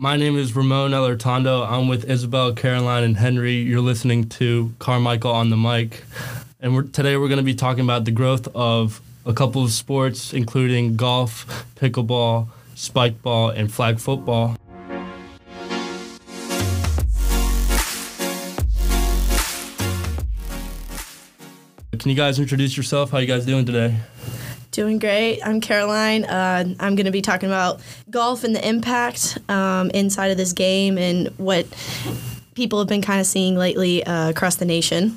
My name is Ramon Elertondo. I'm with Isabel, Caroline, and Henry. You're listening to Carmichael on the mic. And today we're going to be talking about the growth of a couple of sports, including golf, pickleball, spike ball, and flag football. Can you guys introduce yourself? How you guys doing today? Doing great. I'm Caroline. I'm going to be talking about golf and the impact inside of this game and what people have been kind of seeing lately across the nation.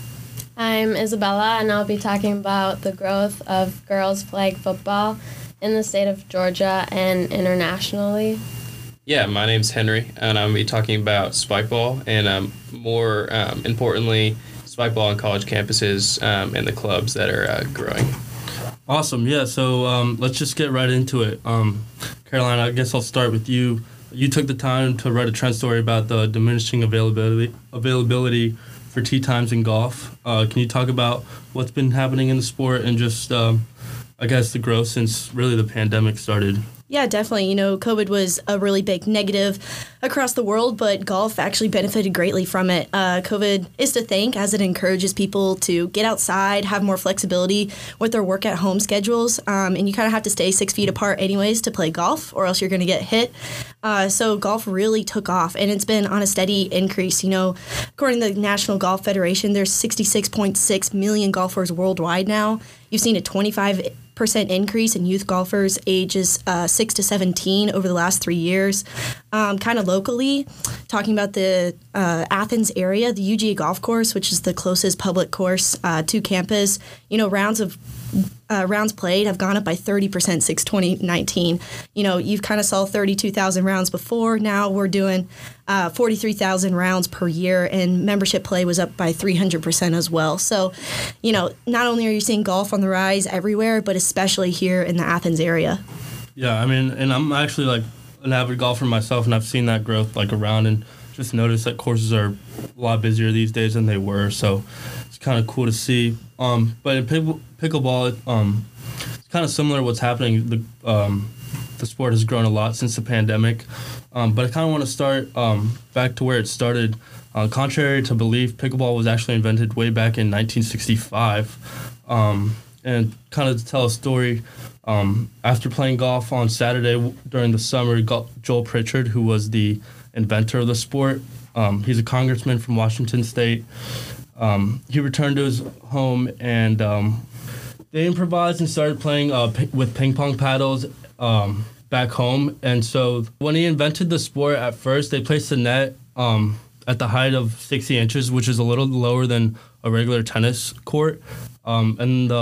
I'm Isabella, and I'll be talking about the growth of girls flag football in the state of Georgia and internationally. Yeah, my name's Henry, and I'm going to be talking about spike ball and more importantly, spike ball on college campuses and the clubs that are growing. Awesome. Yeah, so let's just get right into it. Caroline, I guess I'll start with you. You took the time to write a trend story about the diminishing availability for tee times in golf. Can you talk about what's been happening in the sport and just, I guess, the growth since really the pandemic started? Yeah, definitely. You know, COVID was a really big negative across the world, but golf actually benefited greatly from it. COVID is to thank as it encourages people to get outside, have more flexibility with their work at home schedules, and you kind of have to stay 6 feet apart anyways to play golf or else you're going to get hit. So golf really took off, and it's been on a steady increase. You know, according to the National Golf Federation, there's 66.6 million golfers worldwide now. You've seen a 25% increase in youth golfers ages 6 to 17 over the last 3 years. Kind of locally, talking about the Athens area, the UGA Golf Course, which is the closest public course to campus, you know, rounds played have gone up by 30% since 2019. You know, you've kind of saw 32,000 rounds before. Now we're doing 43,000 rounds per year, and membership play was up by 300% as well. So, you know, not only are you seeing golf on the rise everywhere, but especially here in the Athens area. Yeah, I mean, and I'm actually like an avid golfer myself, and I've seen that growth like around and just noticed that courses are a lot busier these days than they were. So it's kind of cool to see. But in pickleball, it's kind of similar to what's happening. The sport has grown a lot since the pandemic. But I kind of want to start back to where it started. Contrary to belief, pickleball was actually invented way back in 1965. And kind of to tell a story, after playing golf on Saturday during the summer, Joel Pritchard, who was the inventor of the sport, he's a congressman from Washington State. He returned to his home, and they improvised and started playing with ping pong paddles back home. And so when he invented the sport, at first they placed the net at the height of 60 inches, which is a little lower than a regular tennis court. And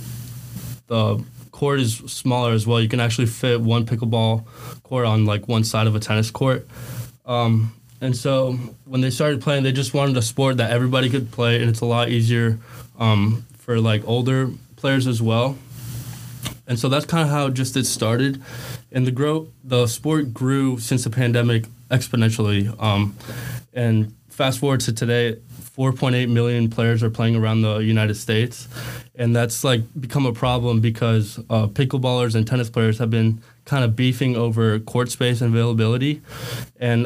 the court is smaller as well. You can actually fit one pickleball court on like one side of a tennis court. And so when they started playing, they just wanted a sport that everybody could play, and it's a lot easier for like older players as well. And so that's kind of how just it started. And the sport grew since the pandemic exponentially. And fast forward to today, 4.8 million players are playing around the United States. And that's like become a problem because pickleballers and tennis players have been kind of beefing over court space and availability. And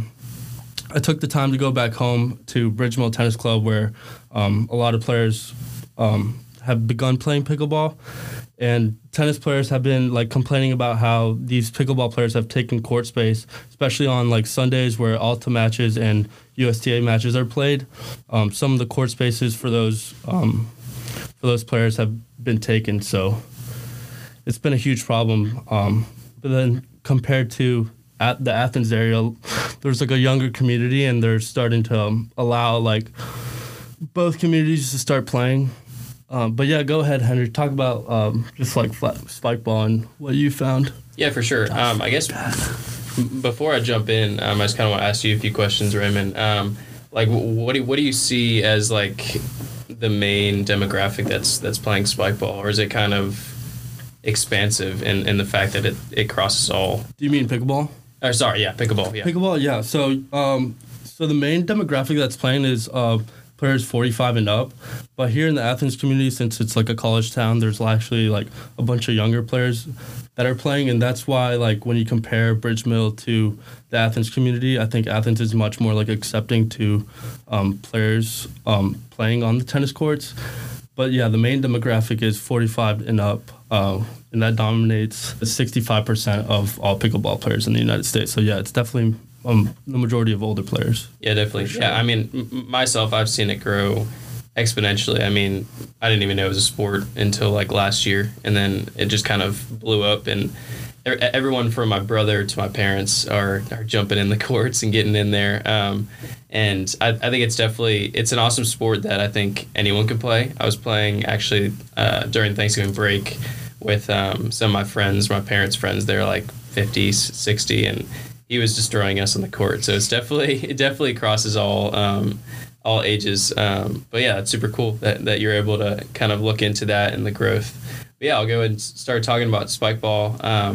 I took the time to go back home to Bridgemill Tennis Club, where a lot of players have begun playing pickleball. And tennis players have been like complaining about how these pickleball players have taken court space, especially on like Sundays where Alta matches and USTA matches are played. Some of the court spaces for those players have been taken, so it's been a huge problem. But then compared to the Athens area, there's like a younger community, and they're starting to allow like both communities to start playing. But yeah, go ahead, Henry. Talk about just like spike ball and what you found. Yeah, for sure. I guess before I jump in, I just kind of want to ask you a few questions, Raymond. Like, what do you see as like the main demographic that's playing spike ball, or is it kind of expansive in the fact that it crosses all? Do you mean pickleball? Or sorry, yeah, pickleball. Yeah, pickleball. Yeah. So the main demographic that's playing is players 45 and up. But here in the Athens community, since it's like a college town, there's actually like a bunch of younger players that are playing, and that's why like when you compare Bridge Mill to the Athens community, I think Athens is much more like accepting to players playing on the tennis courts. But yeah, the main demographic is 45 and up, and that dominates 65% of all pickleball players in the United States. So yeah, it's definitely the majority of older players. Yeah, definitely. Sure. Yeah, I mean, myself, I've seen it grow exponentially. I mean, I didn't even know it was a sport until like last year, and then it just kind of blew up, and everyone from my brother to my parents are jumping in the courts and getting in there. And I think it's an awesome sport that I think anyone can play. I was playing actually during Thanksgiving break with some of my friends, my parents' friends. They're like 50, 60, and he was destroying us on the court. So it definitely crosses all ages. But yeah, it's super cool that you're able to kind of look into that and the growth. But yeah, I'll go and start talking about spike ball.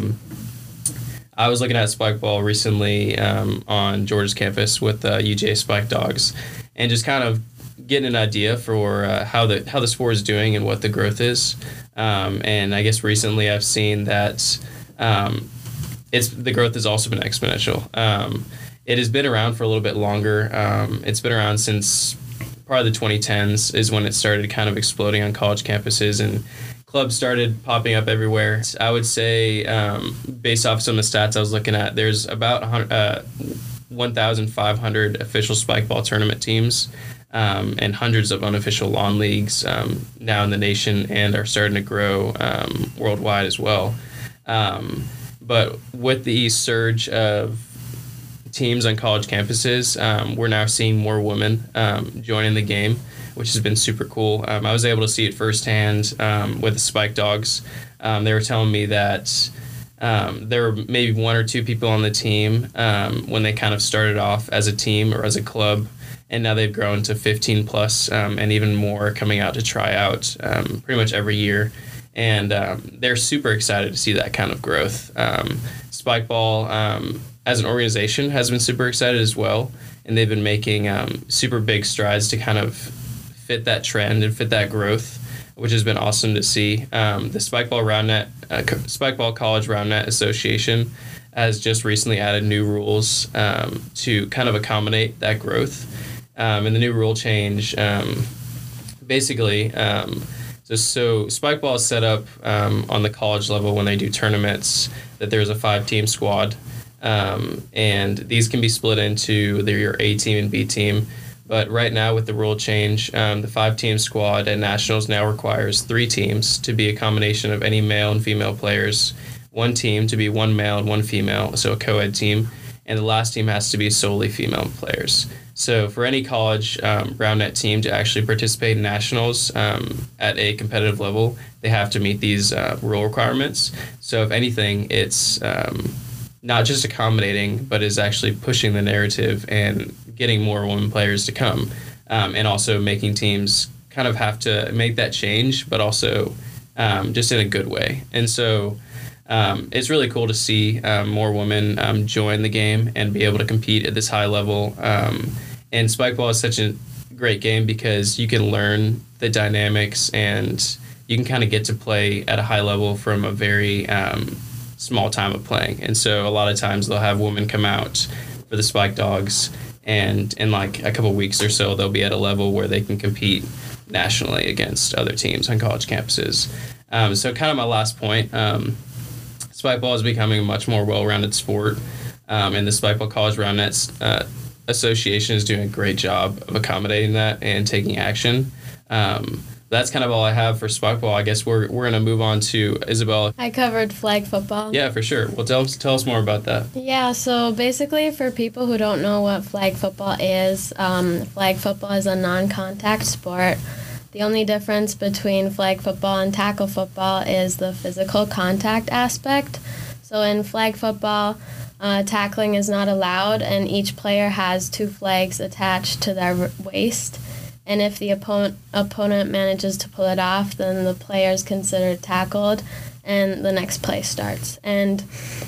I was looking at spike ball recently on Georgia's campus with UGA Spike Dogs, and just kind of getting an idea for how the sport is doing and what the growth is. And I guess recently I've seen that the growth has also been exponential. It has been around for a little bit longer. It's been around since probably the 2010s is when it started kind of exploding on college campuses, and clubs started popping up everywhere. I would say, based off some of the stats I was looking at, there's about 1,500 official spike ball tournament teams, and hundreds of unofficial lawn leagues now in the nation, and are starting to grow worldwide as well. But with the surge of teams on college campuses, we're now seeing more women joining the game, which has been super cool. I was able to see it firsthand with the Spike Dogs. They were telling me that there were maybe one or two people on the team when they kind of started off as a team or as a club, and now they've grown to 15 plus and even more coming out to try out pretty much every year. And they're super excited to see that kind of growth. Spike Ball, as an organization, has been super excited as well, and they've been making super big strides to kind of fit that trend and fit that growth, which has been awesome to see. The Spike Ball College Round Net Association has just recently added new rules to kind of accommodate that growth. And the new rule change, basically, so Spike Ball is set up on the college level when they do tournaments that there's a 5-team squad. And these can be split into your A team and B team. But right now with the rule change, the 5-team squad at Nationals now requires 3 teams to be a combination of any male and female players, 1 team to be 1 male and 1 female, so a co-ed team, and the last team has to be solely female players. So for any college round net team to actually participate in Nationals at a competitive level, they have to meet these rule requirements. So if anything, it's not just accommodating, but is actually pushing the narrative and getting more women players to come, and also making teams kind of have to make that change, but also just in a good way. And so it's really cool to see more women join the game and be able to compete at this high level. And Spike Ball is such a great game because you can learn the dynamics and you can kind of get to play at a high level from a very small time of playing. And so a lot of times they'll have women come out for the Spike Dogs, and in like a couple weeks or so they'll be at a level where they can compete nationally against other teams on college campuses. So kind of my last point, Spike Ball is becoming a much more well-rounded sport, and the Spike Ball College Round Nets Association is doing a great job of accommodating that and taking action. That's kind of all I have for Spike Ball. I guess we're going to move on to Isabella. I covered flag football. Yeah, for sure. Well, tell us more about that. Yeah, so basically for people who don't know what flag football is a non-contact sport. The only difference between flag football and tackle football is the physical contact aspect. So in flag football, tackling is not allowed, and each player has 2 flags attached to their waist. And if the opponent manages to pull it off, then the player is considered tackled, and the next play starts. And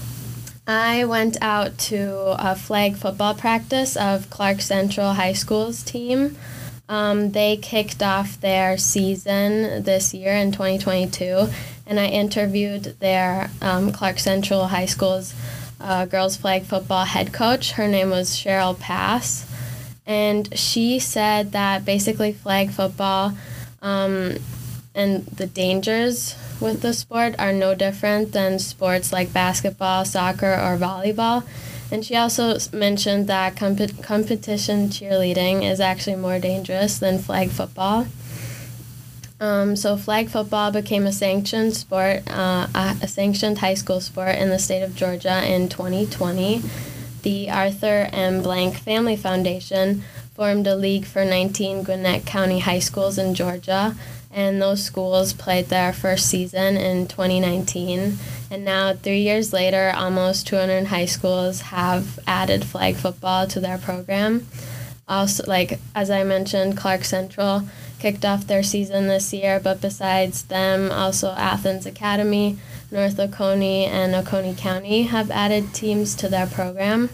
I went out to a flag football practice of Clark Central High School's team They kicked off their season this year in 2022, and I interviewed their Clark Central High School's girls flag football head coach. Her name was Cheryl Pass, and she said that basically flag football and the dangers with the sport are no different than sports like basketball, soccer, or volleyball. And she also mentioned that competition cheerleading is actually more dangerous than flag football. So flag football became a sanctioned sport, a sanctioned high school sport in the state of Georgia in 2020. The Arthur M. Blank Family Foundation formed a league for 19 Gwinnett County high schools in Georgia, and those schools played their first season in 2019. And now, 3 years later, almost 200 high schools have added flag football to their program. Also, like as I mentioned, Clark Central kicked off their season this year, but besides them, also Athens Academy, North Oconee, and Oconee County have added teams to their program.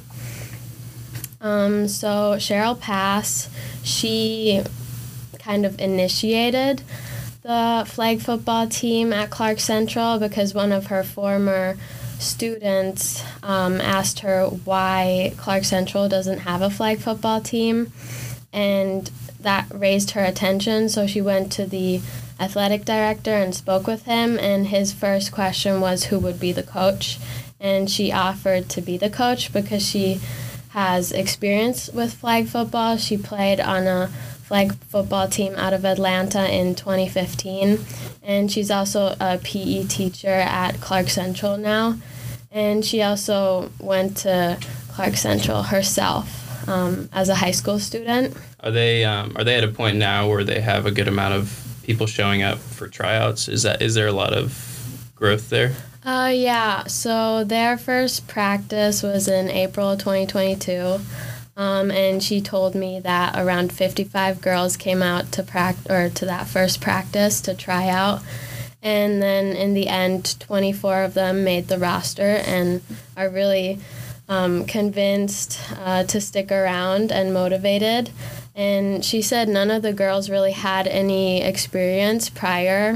So Cheryl Pass, she kind of initiated the flag football team at Clark Central because one of her former students asked her why Clark Central doesn't have a flag football team, and that raised her attention. So she went to the athletic director and spoke with him, and his first question was who would be the coach, and she offered to be the coach because she has experience with flag football. She played on a flag football team out of Atlanta in 2015, and she's also a PE teacher at Clark Central now, and she also went to Clark Central herself as a high school student. Are they at a point now where they have a good amount of people showing up for tryouts? Is there a lot of growth there? Yeah, so their first practice was in April 2022. And she told me that around 55 girls came out to that first practice to try out, and then in the end, 24 of them made the roster and are really convinced to stick around and motivated. And she said none of the girls really had any experience prior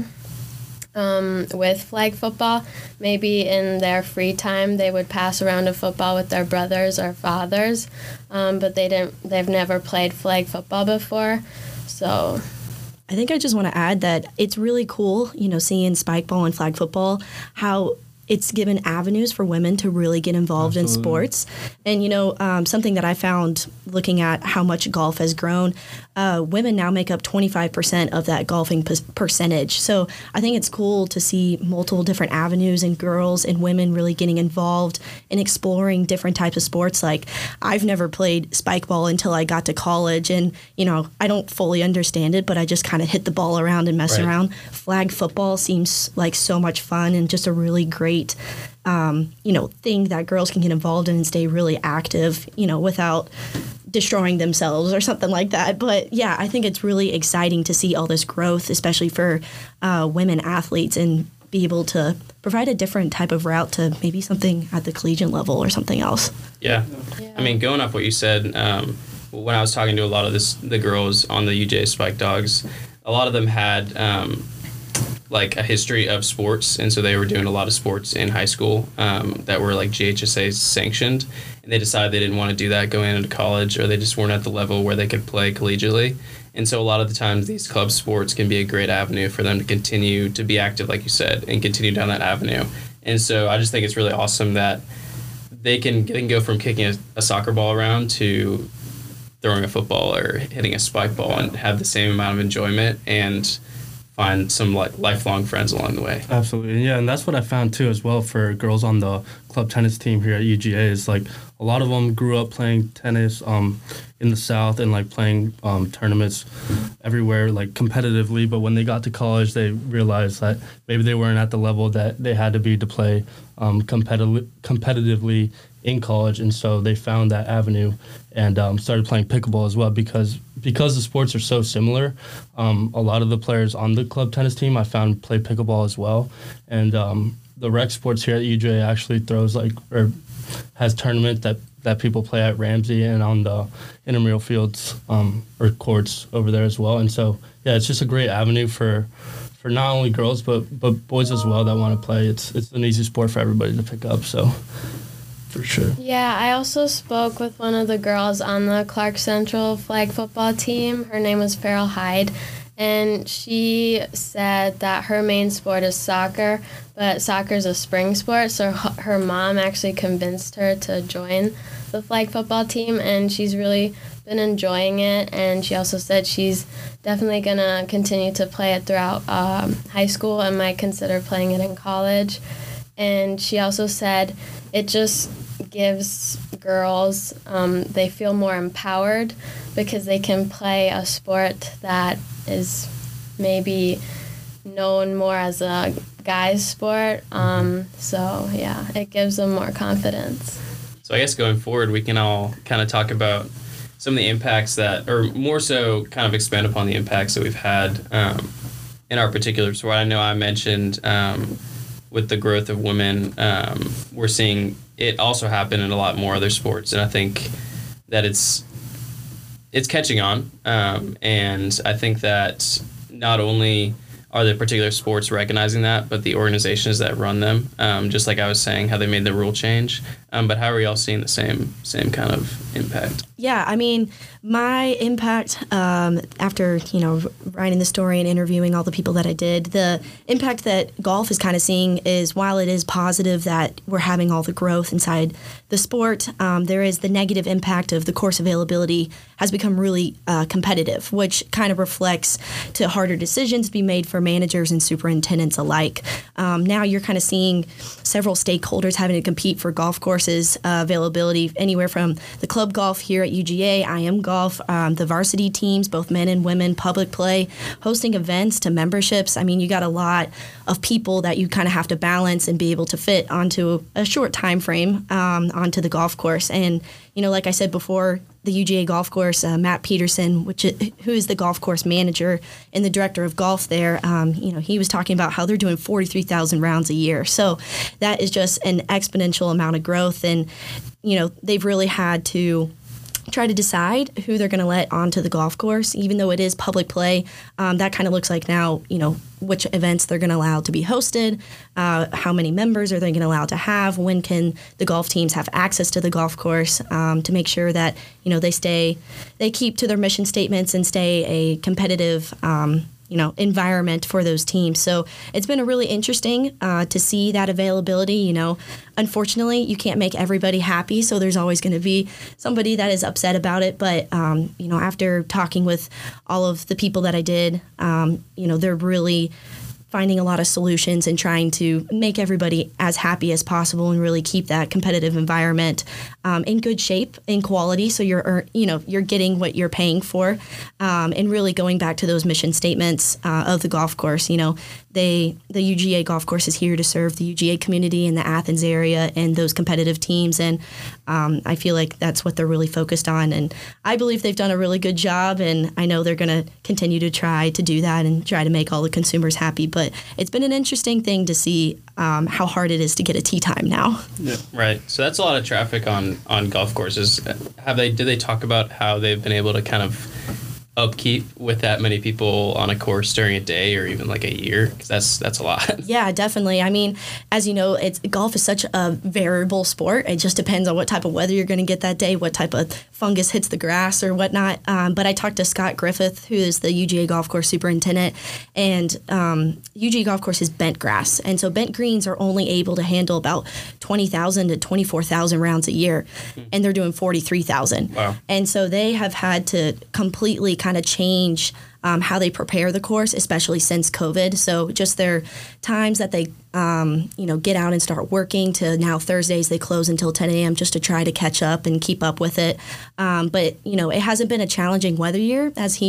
with flag football. Maybe in their free time they would pass around a football with their brothers or fathers, but they've never played flag football before. So I think I just want to add that it's really cool, seeing spike ball and flag football, how it's given avenues for women to really get involved in sports. And, something that I found looking at how much golf has grown, women now make up 25% of that golfing percentage. So I think it's cool to see multiple different avenues and girls and women really getting involved in exploring different types of sports. Like, I've never played spike ball until I got to college, and, I don't fully understand it, but I just kind of hit the ball around and mess around. Flag football seems like so much fun and just a really great thing that girls can get involved in and stay really active, without destroying themselves or something like that. But yeah, I think it's really exciting to see all this growth, especially for women athletes, and be able to provide a different type of route to maybe something at the collegiate level or something else. Yeah. I mean, going off what you said, when I was talking to a lot of the girls on the UJ Spike Dogs, a lot of them had like a history of sports, and so they were doing a lot of sports in high school that were like GHSA sanctioned, and they decided they didn't want to do that going into college, or they just weren't at the level where they could play collegiately. And so a lot of the times these club sports can be a great avenue for them to continue to be active, like you said, and continue down that avenue. And so I just think it's really awesome that they can go from kicking a soccer ball around to throwing a football or hitting a spike ball and have the same amount of enjoyment and find some lifelong friends along the way. Absolutely. Yeah, and that's what I found too as well for girls on the club tennis team here at UGA is like a lot of them grew up playing tennis in the South and like playing tournaments everywhere like competitively, but when they got to college they realized that maybe they weren't at the level that they had to be to play competitively in college, and so they found that avenue and started playing pickleball as well because the sports are so similar. A lot of the players on the club tennis team I found play pickleball as well, and the rec sports here at UJ actually throws or has tournament that that people play at Ramsey and on the intramural fields or courts over there as well. And so, yeah, it's just a great avenue for not only girls but boys as well that want to play. It's an easy sport for everybody to pick up, so for sure. Yeah, I also spoke with one of the girls on the Clark Central flag football team. Her name was Farrell Hyde, and she said that her main sport is soccer, but soccer is a spring sport, so her mom actually convinced her to join the flag football team, and she's really been enjoying it. And she also said she's definitely going to continue to play it throughout high school and might consider playing it in college. And she also said it just gives girls, they feel more empowered because they can play a sport that is maybe known more as a guy's sport. So, yeah, it gives them more confidence. So I guess going forward, we can all kind of talk about some of the impacts that, or more so kind of expand upon the impacts that we've had in our particular sport. I know I mentioned with the growth of women, we're seeing it also happen in a lot more other sports. And I think that it's catching on. And I think that not only are the particular sports recognizing that, but the organizations that run them, just like I was saying, how they made the rule change. But how are y'all seeing the same kind of impact? Yeah, I mean, my impact after, writing the story and interviewing all the people that I did, the impact that golf is kind of seeing is, while it is positive that we're having all the growth inside the sport, there is the negative impact of the course availability has become really competitive, which kind of reflects to harder decisions to be made for managers and superintendents alike. Now you're kind of seeing several stakeholders having to compete for golf courses availability, anywhere from the club golf here at UGA, IM Golf, the varsity teams, both men and women, public play, hosting events to memberships. I mean, you got a lot of people that you kind of have to balance and be able to fit onto a short time frame onto the golf course. And, like I said before, the UGA golf course, Matt Peterson, who is the golf course manager and the director of golf there, he was talking about how they're doing 43,000 rounds a year. So that is just an exponential amount of growth. And, they've really had to try to decide who they're going to let onto the golf course, even though it is public play. That kind of looks like now, which events they're going to allow to be hosted, how many members are they going to allow to have, when can the golf teams have access to the golf course, to make sure that, they keep to their mission statements and stay a competitive environment for those teams. So it's been a really interesting to see that availability. Unfortunately, you can't make everybody happy, so there's always going to be somebody that is upset about it. But after talking with all of the people that I did, they're really finding a lot of solutions and trying to make everybody as happy as possible and really keep that competitive environment in good shape, in quality, so you're getting what you're paying for, and really going back to those mission statements of the golf course. The UGA golf course is here to serve the UGA community in the Athens area and those competitive teams, and I feel like that's what they're really focused on, and I believe they've done a really good job, and I know they're going to continue to try to do that and try to make all the consumers happy. But it's been an interesting thing to see how hard it is to get a tee time now. Yeah, right. So that's a lot of traffic on golf courses. Did they talk about how they've been able to kind of upkeep with that many people on a course during a day or even like a year? Because that's a lot. Yeah, definitely. I mean, as you know, golf is such a variable sport. It just depends on what type of weather you're going to get that day, what type of fungus hits the grass or whatnot. But I talked to Scott Griffith, who is the UGA golf course superintendent, and UGA golf course is bent grass. And so bent greens are only able to handle about 20,000 to 24,000 rounds a year, and they're doing 43,000. Wow. And so they have had to completely kind of change how they prepare the course, especially since COVID. So just their times that they, get out and start working to now Thursdays they close until 10 a.m. just to try to catch up and keep up with it. But, it hasn't been a challenging weather year, as he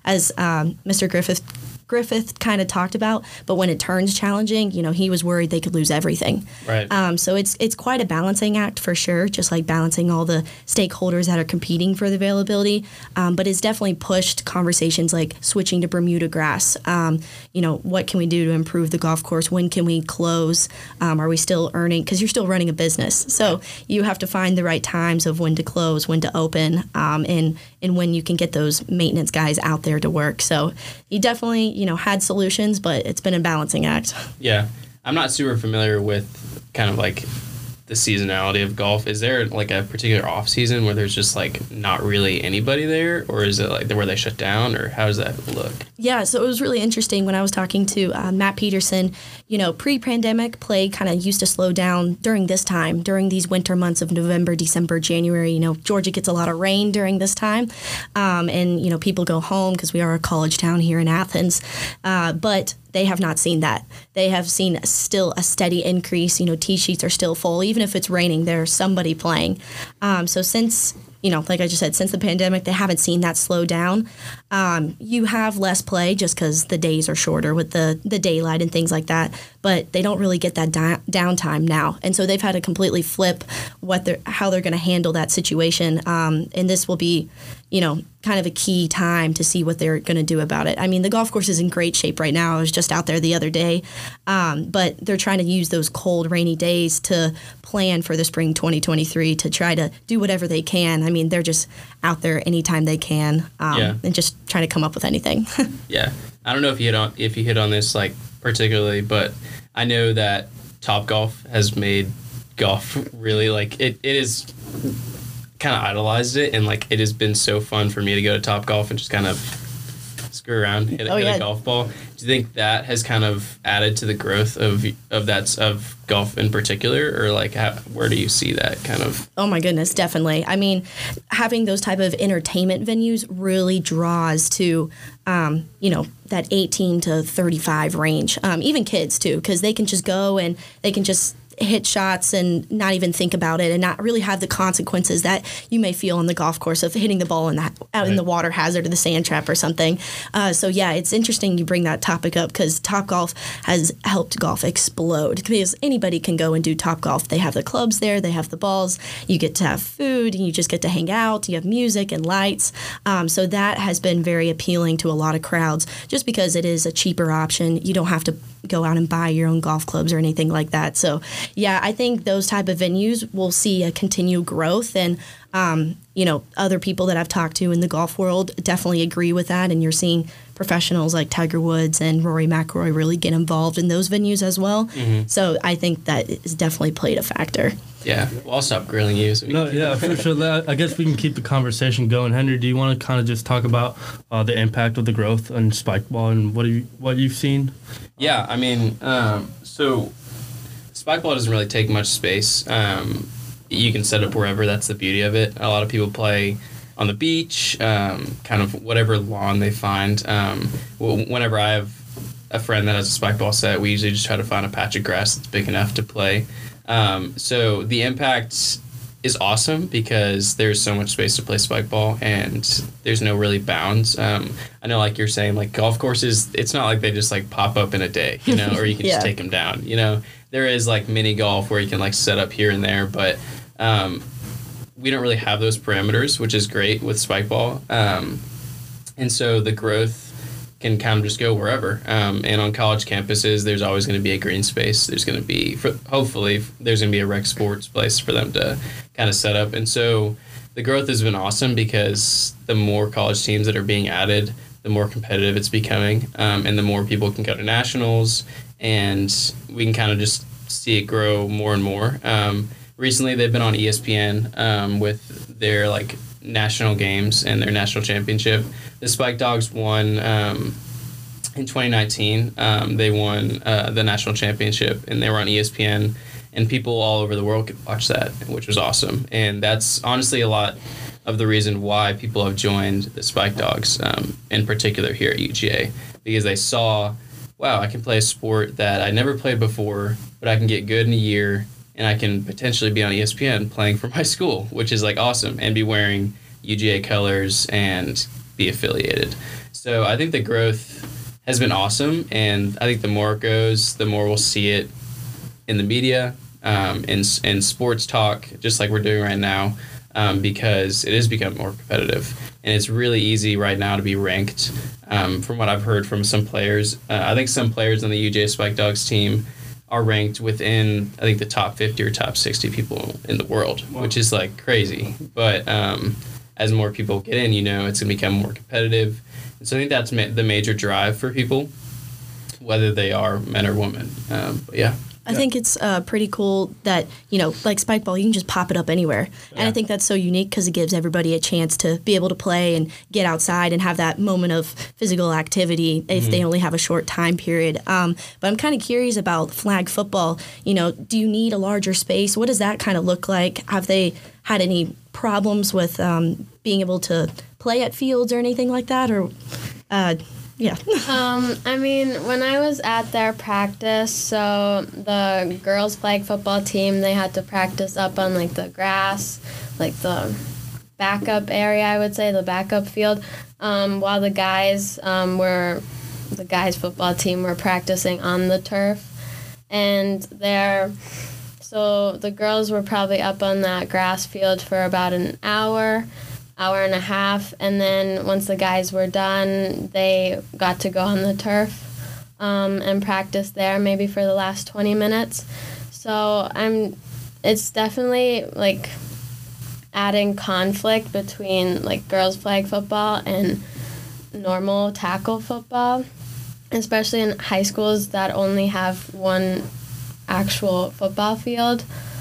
as Mr. Griffith kind of talked about, but when it turns challenging, he was worried they could lose everything. Right. So it's quite a balancing act for sure, just like balancing all the stakeholders that are competing for the availability. But it's definitely pushed conversations like switching to Bermuda grass. What can we do to improve the golf course? When can we close? Are we still earning? Because you're still running a business. So you have to find the right times of when to close, when to open, and when you can get those maintenance guys out there to work. So you definitely, had solutions, but it's been a balancing act. Yeah. I'm not super familiar with kind of like the seasonality of golf. Is there like a particular off season where there's just like not really anybody there, or is it like where they shut down, or how does that look? Yeah, so it was really interesting when I was talking to Matt Peterson. Pre-pandemic, play kind of used to slow down during this time, during these winter months of November, December, January. Georgia gets a lot of rain during this time, and people go home because we are a college town here in Athens. But they have not seen that. They have seen still a steady increase. Tee sheets are still full. Even if it's raining, there's somebody playing. So since, like I just said, since the pandemic, they haven't seen that slow down. You have less play just because the days are shorter with the daylight and things like that. But they don't really get that downtime now. And so they've had to completely flip how they're going to handle that situation. And this will be, kind of a key time to see what they're going to do about it. I mean, the golf course is in great shape right now. I was just out there the other day. But they're trying to use those cold, rainy days to plan for the spring 2023 to try to do whatever they can. I mean, they're just out there anytime they can and just trying to come up with anything. Yeah. I don't know if you hit on this like particularly, but I know that Topgolf has made golf really like it is kind of idolized it, and like it has been so fun for me to go to Topgolf and just kind of screw around, hit a golf ball. Do you think that has kind of added to the growth of golf in particular, or like where do you see that kind of? Oh my goodness, definitely. I mean, having those type of entertainment venues really draws to that 18 to 35 range, even kids too, because they can just go and they can just hit shots and not even think about it and not really have the consequences that you may feel on the golf course of hitting the ball out in the water hazard or the sand trap or something. So yeah, it's interesting you bring that topic up because Topgolf has helped golf explode because anybody can go and do Topgolf. They have the clubs there, they have the balls, you get to have food and you just get to hang out, you have music and lights. So that has been very appealing to a lot of crowds just because it is a cheaper option. You don't have to go out and buy your own golf clubs or anything like that. So yeah, I think those type of venues will see a continued growth, and other people that I've talked to in the golf world definitely agree with that. And you're seeing professionals like Tiger Woods and Rory McIlroy really get involved in those venues as well. Mm-hmm. So I think that has definitely played a factor. Yeah, well, I'll stop grilling you. So for sure. I guess we can keep the conversation going. Henry, do you want to kind of just talk about the impact of the growth on spike ball and what you've seen? Yeah, I mean, so spike ball doesn't really take much space. You can set up wherever. That's the beauty of it. A lot of people play on the beach, kind of whatever lawn they find. Whenever I have a friend that has a spike ball set, we usually just try to find a patch of grass that's big enough to play. So the impact is awesome because there's so much space to play spike ball and there's no really bounds. I know, like you're saying, like golf courses, it's not like they just like pop up in a day, or you can just take them down. There is like mini golf where you can like set up here and there, but we don't really have those parameters, which is great with spike ball. And so the growth can kind of just go wherever. And on college campuses, there's always going to be a green space. There's going to be, hopefully, there's going to be a rec sports place for them to kind of set up. And so the growth has been awesome because the more college teams that are being added, the more competitive it's becoming, and the more people can go to nationals, and we can kind of just see it grow more and more. Recently, they've been on ESPN with their like national games and their national championship. The Spike Dogs won in 2019. They won the national championship, and they were on ESPN, and people all over the world could watch that, which was awesome. And that's honestly a lot of the reason why people have joined the Spike Dogs, in particular here at UGA, because they saw, wow, I can play a sport that I never played before, but I can get good in a year, and I can potentially be on ESPN playing for my school, which is like awesome, and be wearing UGA colors and be affiliated. So I think the growth has been awesome, and I think the more it goes, the more we'll see it in the media, in sports talk, just like we're doing right now, because it has become more competitive. And it's really easy right now to be ranked. From what I've heard from some players, I think some players on the UJ Spike Dogs team are ranked within, I think, the top 50 or top 60 people in the world, which is like crazy. But as more people get in, it's going to become more competitive. And so I think that's the major drive for people, whether they are men or women. But yeah. I think it's pretty cool that, like spike ball, you can just pop it up anywhere. Yeah. And I think that's so unique because it gives everybody a chance to be able to play and get outside and have that moment of physical activity if they only have a short time period. But I'm kind of curious about flag football. Do you need a larger space? What does that kind of look like? Have they had any problems with being able to play at fields or anything like that? Or yeah. When I was at their practice, so the girls flag football team, they had to practice up on the grass, the backup area, I would say, the backup field, while the guys football team were practicing on the turf. And so the girls were probably up on that grass field for about an hour and a half, and then once the guys were done, they got to go on the turf and practice there maybe for the last 20 minutes. So it's definitely adding conflict between girls flag football and normal tackle football, especially in high schools that only have one actual football field.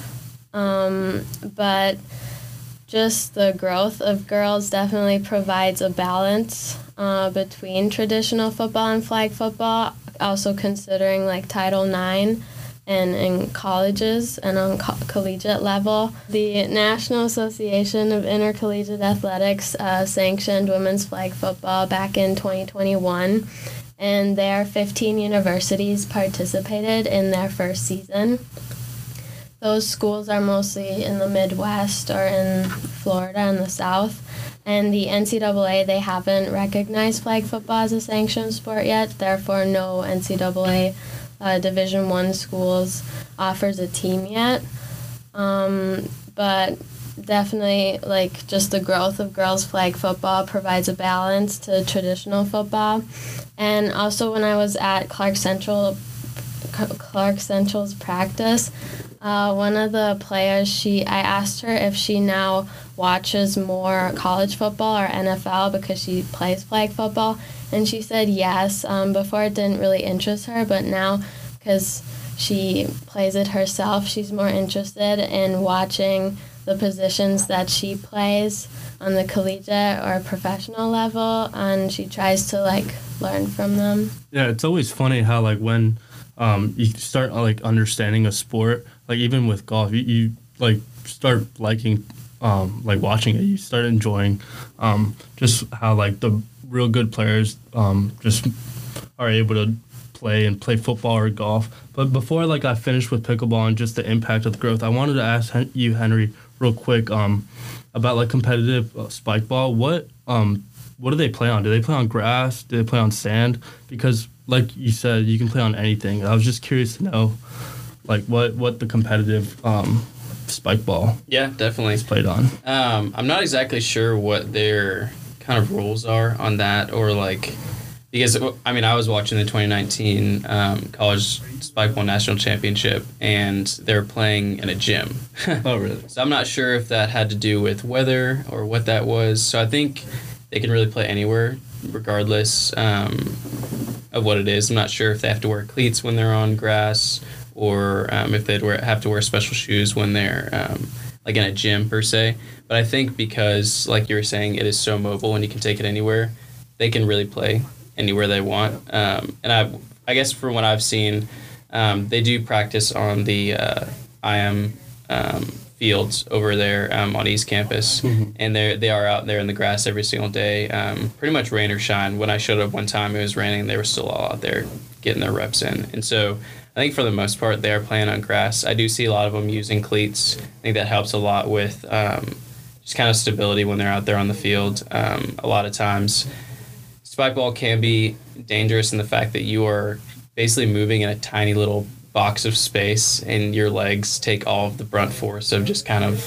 But just the growth of girls definitely provides a balance between traditional football and flag football, also considering Title IX and in colleges and on collegiate level. The National Association of Intercollegiate Athletics sanctioned women's flag football back in 2021, and their 15 universities participated in their first season. Those schools are mostly in the Midwest or in Florida and the South. And the NCAA, they haven't recognized flag football as a sanctioned sport yet. Therefore, no NCAA Division I schools offers a team yet. But definitely, just the growth of girls flag football provides a balance to traditional football. And also, when I was at Clark Central's practice, one of the players, I asked her if she now watches more college football or NFL because she plays flag football, and she said yes. Before it didn't really interest her, but now because she plays it herself, she's more interested in watching the positions that she plays on the collegiate or professional level, and she tries to learn from them. Yeah, it's always funny how when you start understanding a sport, even with golf, you start liking watching it. You start enjoying just how the real good players just are able to play football or golf. But before I finished with pickleball and just the impact of the growth, I wanted to ask you, Henry, real quick about competitive spike ball. What do they play on? Do they play on grass? Do they play on sand? Because like you said, you can play on anything. I was just curious to know what the competitive spike ball definitely is played on. I'm not exactly sure what their kind of rules are on that, or because I was watching the 2019 college spike ball national championship, and they were playing in a gym. Oh, really? So I'm not sure if that had to do with weather or what that was. So I think they can really play anywhere, regardless of what it is. I'm not sure if they have to wear cleats when they're on grass, or if they'd have to wear special shoes when they're in a gym per se. But I think because, like you were saying, it is so mobile and you can take it anywhere, they can really play anywhere they want. And I guess from what I've seen, they do practice on the IM fields over there on East Campus, and they are out there in the grass every single day, pretty much rain or shine. When I showed up one time, it was raining. They were still all out there getting their reps in, and so I think for the most part they are playing on grass. I do see a lot of them using cleats. I think that helps a lot with just kind of stability when they're out there on the field. A lot of times, spike ball can be dangerous in the fact that you are basically moving in a tiny little box of space, and your legs take all of the brunt force of just kind of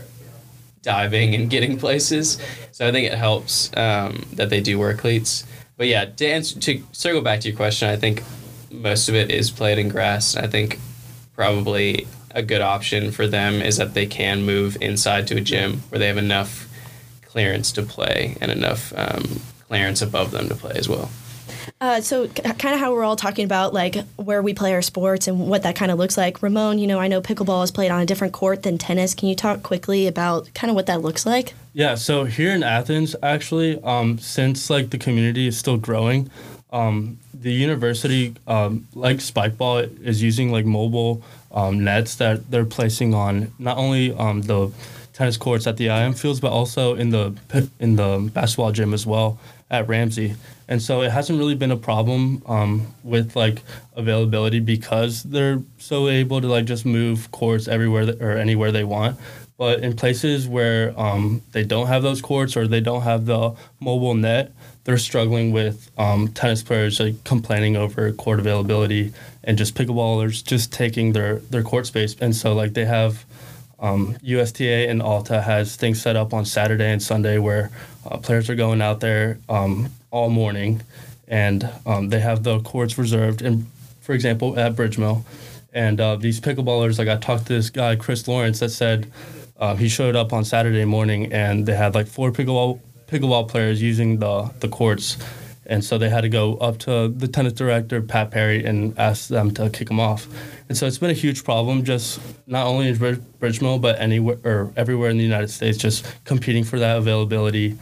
diving and getting places. So I think it helps that they do wear cleats. But yeah, to circle back to your question, I think most of it is played in grass. I think probably a good option for them is that they can move inside to a gym where they have enough clearance to play and enough clearance above them to play as well. So kind of how we're all talking about like where we play our sports and what that kind of looks like. Ramon, I know pickleball is played on a different court than tennis. Can you talk quickly about kind of what that looks like? Yeah, so here in Athens, actually, since like the community is still growing, the university, like Spikeball, is using like mobile nets that they're placing on not only the tennis courts at the IM fields, but also in the basketball gym as well at Ramsey. And so it hasn't really been a problem with like availability because they're so able to like just move courts everywhere or anywhere they want. But in places where they don't have those courts or they don't have the mobile net, they're struggling with tennis players like complaining over court availability and just pickleballers just taking their court space. And so like they have USTA and Alta has things set up on Saturday and Sunday where players are going out there all morning, and they have the courts reserved. And for example, at Bridge Mill, and these pickleballers, like I talked to this guy Chris Lawrence that said he showed up on Saturday morning and they had like 4 pickleball players using the courts, and so they had to go up to the tennis director Pat Perry and ask them to kick them off. And so it's been a huge problem, just not only in Bridge Mill but anywhere or everywhere in the United States, just competing for that availability.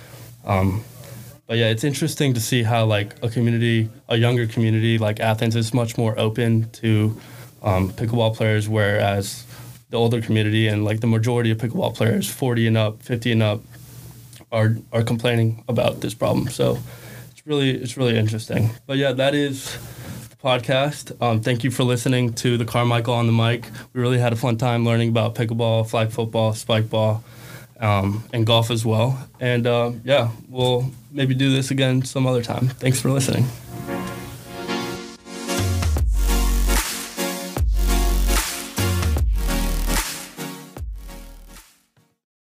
But yeah, it's interesting to see how like a younger community like Athens is much more open to pickleball players, whereas the older community and like the majority of pickleball players, 40 and up, 50 and up, are complaining about this problem. So it's really interesting. But yeah, that is the podcast. Thank you for listening to the Carmichael on the Mic. We really had a fun time learning about pickleball, flag football, spike ball, and golf as well. And yeah, we'll maybe do this again some other time. Thanks for listening.